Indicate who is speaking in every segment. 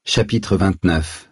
Speaker 1: Chapitre 29.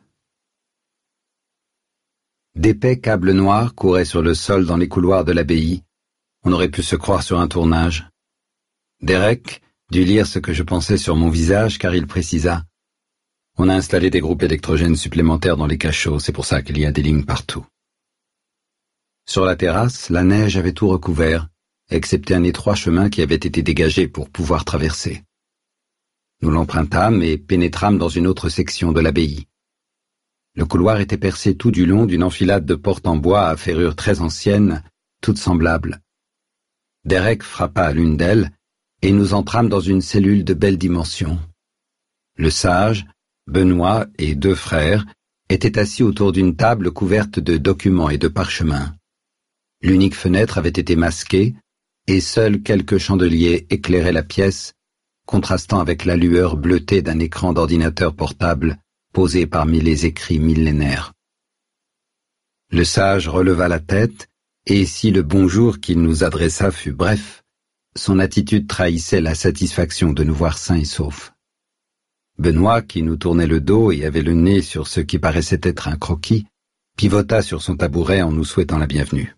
Speaker 1: D'épais câbles noirs couraient sur le sol dans les couloirs de l'abbaye. On aurait pu se croire sur un tournage. Derek dut lire ce que je pensais sur mon visage, car il précisa. On a installé des groupes électrogènes supplémentaires dans les cachots, c'est pour ça qu'il y a des lignes partout. Sur la terrasse, la neige avait tout recouvert, excepté un étroit chemin qui avait été dégagé pour pouvoir traverser. Nous l'empruntâmes et pénétrâmes dans une autre section de l'abbaye. Le couloir était percé tout du long d'une enfilade de portes en bois à ferrures très anciennes, toutes semblables. Derek frappa à l'une d'elles, et nous entrâmes dans une cellule de belles dimensions. Le sage, Benoît et 2 frères étaient assis autour d'une table couverte de documents et de parchemins. L'unique fenêtre avait été masquée, et seuls quelques chandeliers éclairaient la pièce, contrastant avec la lueur bleutée d'un écran d'ordinateur portable posé parmi les écrits millénaires. Le sage releva la tête, et si le bonjour qu'il nous adressa fut bref, son attitude trahissait la satisfaction de nous voir sains et saufs. Benoît, qui nous tournait le dos et avait le nez sur ce qui paraissait être un croquis, pivota sur son tabouret en nous souhaitant la bienvenue.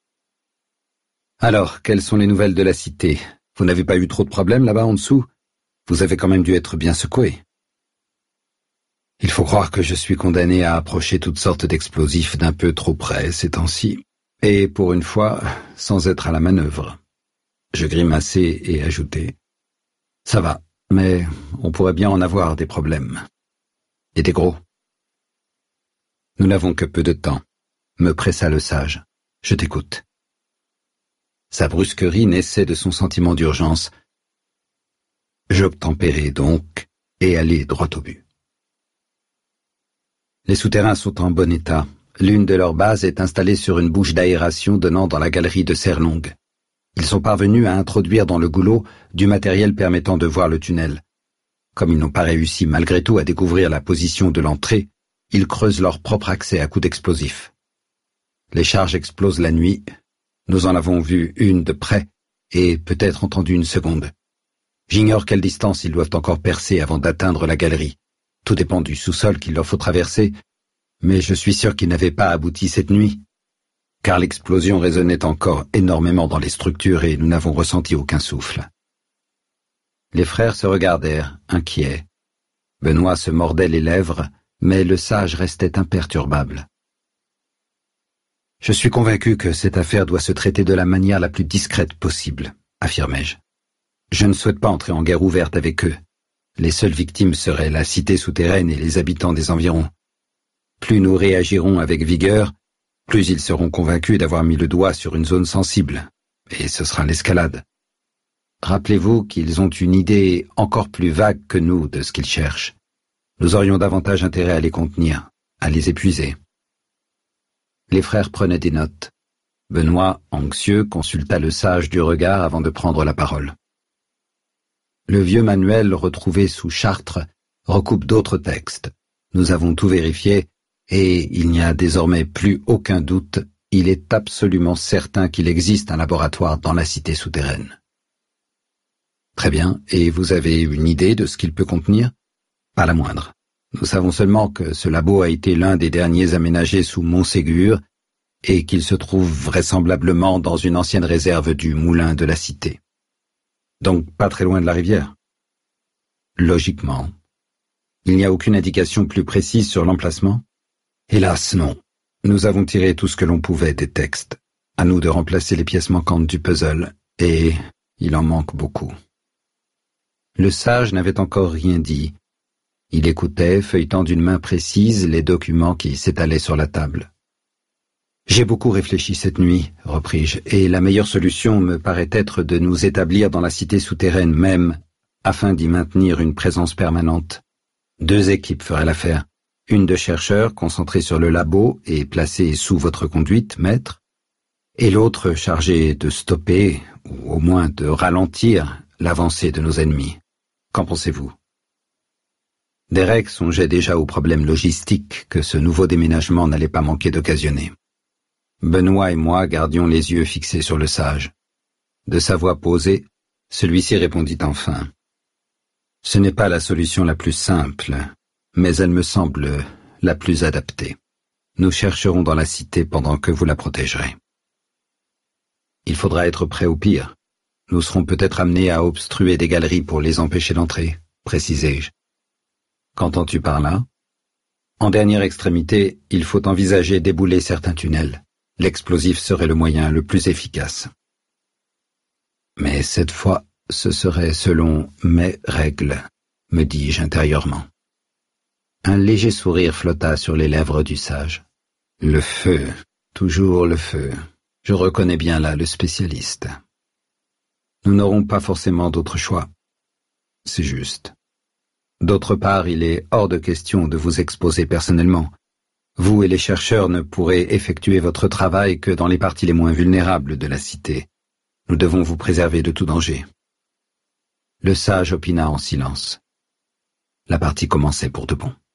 Speaker 1: « Alors, quelles sont les nouvelles de la cité ? Vous n'avez pas eu trop de problèmes là-bas en dessous ? Vous avez quand même dû être bien secoué. » Il faut croire que je suis condamné à approcher toutes sortes d'explosifs d'un peu trop près ces temps-ci, et pour une fois, sans être à la manœuvre. Je grimaçai et ajoutai. « Ça va, mais on pourrait bien en avoir des problèmes. Et des gros. » « Nous n'avons que peu de temps, » me pressa le sage. « Je t'écoute. » Sa brusquerie naissait de son sentiment d'urgence. J'obtempérai donc et allai droit au but. Les souterrains sont en bon état. L'une de leurs bases est installée sur une bouche d'aération donnant dans la galerie de serre longue. Ils sont parvenus à introduire dans le goulot du matériel permettant de voir le tunnel. Comme ils n'ont pas réussi malgré tout à découvrir la position de l'entrée, ils creusent leur propre accès à coups d'explosifs. Les charges explosent la nuit. Nous en avons vu une de près et peut-être entendu une seconde. J'ignore quelle distance ils doivent encore percer avant d'atteindre la galerie. Tout dépend du sous-sol qu'il leur faut traverser, mais je suis sûr qu'ils n'avaient pas abouti cette nuit, car l'explosion résonnait encore énormément dans les structures et nous n'avons ressenti aucun souffle. Les frères se regardèrent, inquiets. Benoît se mordait les lèvres, mais le sage restait imperturbable. « Je suis convaincu que cette affaire doit se traiter de la manière la plus discrète possible, » affirmai-je. « Je ne souhaite pas entrer en guerre ouverte avec eux. Les seules victimes seraient la cité souterraine et les habitants des environs. Plus nous réagirons avec vigueur, plus ils seront convaincus d'avoir mis le doigt sur une zone sensible, et ce sera l'escalade. Rappelez-vous qu'ils ont une idée encore plus vague que nous de ce qu'ils cherchent. Nous aurions davantage intérêt à les contenir, à les épuiser. » Les frères prenaient des notes. Benoît, anxieux, consulta le sage du regard avant de prendre la parole. Le vieux manuel retrouvé sous Chartres recoupe d'autres textes. Nous avons tout vérifié, et il n'y a désormais plus aucun doute, il est absolument certain qu'il existe un laboratoire dans la cité souterraine. Très bien, et vous avez une idée de ce qu'il peut contenir ? Pas la moindre. Nous savons seulement que ce labo a été l'un des derniers aménagés sous Montségur et qu'il se trouve vraisemblablement dans une ancienne réserve du moulin de la cité. Donc pas très loin de la rivière. Logiquement. Il n'y a aucune indication plus précise sur l'emplacement ? Hélas, non. Nous avons tiré tout ce que l'on pouvait des textes. À nous de remplacer les pièces manquantes du puzzle, et il en manque beaucoup. Le sage n'avait encore rien dit. Il écoutait, feuilletant d'une main précise les documents qui s'étalaient sur la table. « J'ai beaucoup réfléchi cette nuit, repris-je, et la meilleure solution me paraît être de nous établir dans la cité souterraine même, afin d'y maintenir une présence permanente. 2 équipes feraient l'affaire, une de chercheurs concentrée sur le labo et placée sous votre conduite, maître, et l'autre chargée de stopper, ou au moins de ralentir, l'avancée de nos ennemis. Qu'en pensez-vous ? » Derek songeait déjà aux problèmes logistiques que ce nouveau déménagement n'allait pas manquer d'occasionner. Benoît et moi gardions les yeux fixés sur le sage. De sa voix posée, celui-ci répondit enfin. « Ce n'est pas la solution la plus simple, mais elle me semble la plus adaptée. Nous chercherons dans la cité pendant que vous la protégerez. Il faudra être prêt au pire. Nous serons peut-être amenés à obstruer des galeries pour les empêcher d'entrer, précisai-je. Qu'entends-tu par là? En dernière extrémité, il faut envisager d'ébouler certains tunnels. L'explosif serait le moyen le plus efficace. Mais cette fois, ce serait selon mes règles, me dis-je intérieurement. Un léger sourire flotta sur les lèvres du sage. Le feu, toujours le feu. Je reconnais bien là le spécialiste. Nous n'aurons pas forcément d'autre choix. C'est juste. D'autre part, il est hors de question de vous exposer personnellement. Vous et les chercheurs ne pourrez effectuer votre travail que dans les parties les moins vulnérables de la cité. Nous devons vous préserver de tout danger. Le sage opina en silence. La partie commençait pour de bon.